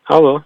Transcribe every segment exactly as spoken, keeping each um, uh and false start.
Алло.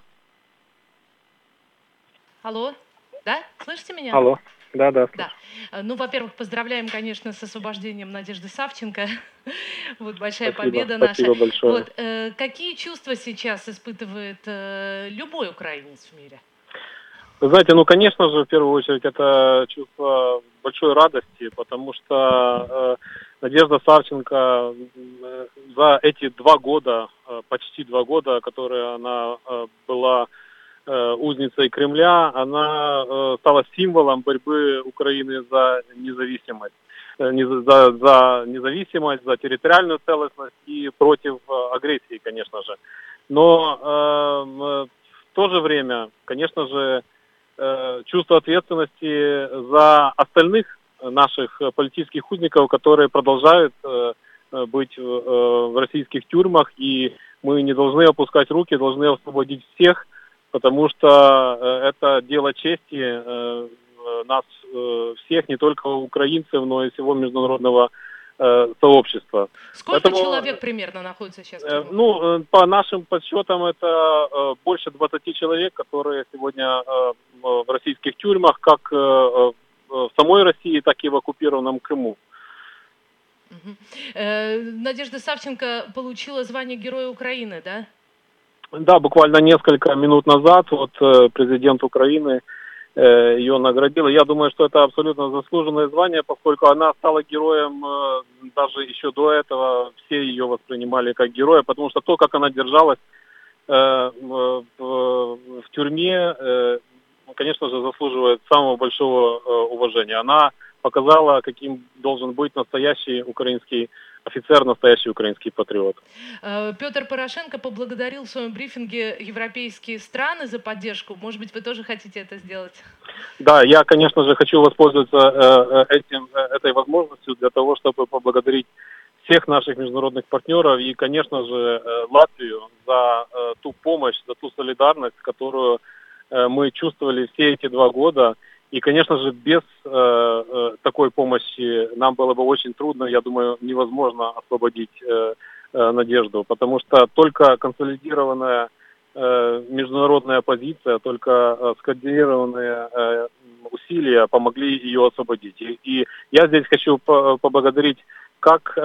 Алло, да, слышите меня? Алло. Да-да, Да. слышу. Э, ну, во-первых, поздравляем, конечно, с освобождением Надежды Савченко. Вот большая Спасибо. победа наша. Спасибо большое. Вот, э, какие чувства сейчас испытывает, э, любой украинец в мире? Вы знаете, ну, конечно же, в первую очередь, это чувство большой радости, потому что, э, Надежда Савченко, м, э, за эти два года, э, почти два года, которые она, э, была, э, узницей Кремля, она, э, стала символом борьбы Украины за независимость. Э, не за за за независимость, за территориальную целостность и против, э, агрессии, конечно же. Но, эм, э, в то же время, конечно же, э, чувство ответственности за остальных наших э, политических узников, которые продолжают э, э, быть в, э, в российских тюрьмах, и мы не должны опускать руки, должны освободить всех, потому что э, это дело чести э, э, нас э, всех, не только украинцев, но и всего международного э, сообщества. Сколько Поэтому, человек примерно находится сейчас в э, тюрьмах? ну, э, по нашим подсчетам, это э, больше двадцати человек, которые сегодня э, в российских тюрьмах, как э, э, в самой России, так и в оккупированном Крыму. Мгм. Э, Надежда Савченко получила звание Героя Украины, да? Да, буквально несколько минут назад вот э, президент Украины э, ее наградил. Я думаю, что это абсолютно заслуженное звание, поскольку она стала героем э, даже еще до этого. Все ее воспринимали как героя, потому что то, как она держалась э, в, в- в тюрьме, э, конечно же, заслуживает самого большого э, уважения. Она показала, каким должен быть настоящий украинский офицер, настоящий украинский патриот. Э, Петр Порошенко поблагодарил в своем брифинге европейские страны за поддержку. Может быть, вы тоже хотите это сделать? Да, я, конечно же, хочу воспользоваться э, э, этим, э, этой возможностью для того, чтобы поблагодарить всех наших международных партнеров и, конечно же, э, Латвию за э, ту помощь, за ту солидарность, которую э, мы чувствовали все эти два года. И, конечно же, без э, э, такой помощи нам было бы очень трудно, я думаю, невозможно освободить э, э, Надежду, потому что только консолидированная э, международная позиция, только э, скоординированные э, усилия помогли ее освободить. И, и я здесь хочу по- поблагодарить как э,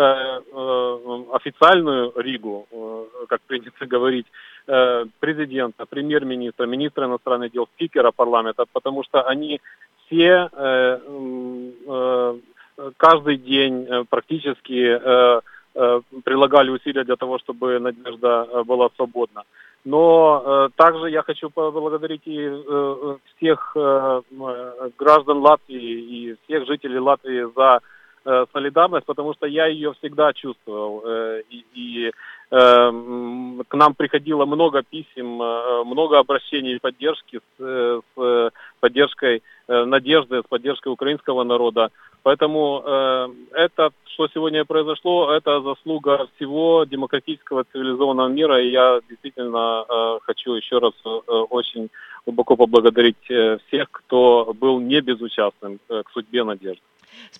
э, официальную Ригу, э, как принято говорить, э, президента, премьер-министра, министра иностранных дел, спикера парламента, потому что они все э, м, э, каждый день э, практически э, э, прилагали усилия для того, чтобы Надежда э, была свободна. Но э, также я хочу поблагодарить и э, всех э, э, граждан Латвии и всех жителей Латвии за э, солидарность, потому что я ее всегда чувствовал. Э, и и э, м, к нам приходило много писем, э, много обращений поддержки с, э, с поддержкой э, надежды, с поддержкой украинского народа. Поэтому э, это, что сегодня произошло, это заслуга всего демократического цивилизованного мира. И я действительно э, хочу еще раз э, очень глубоко поблагодарить э, всех, кто был не безучастным э, к судьбе Надежды.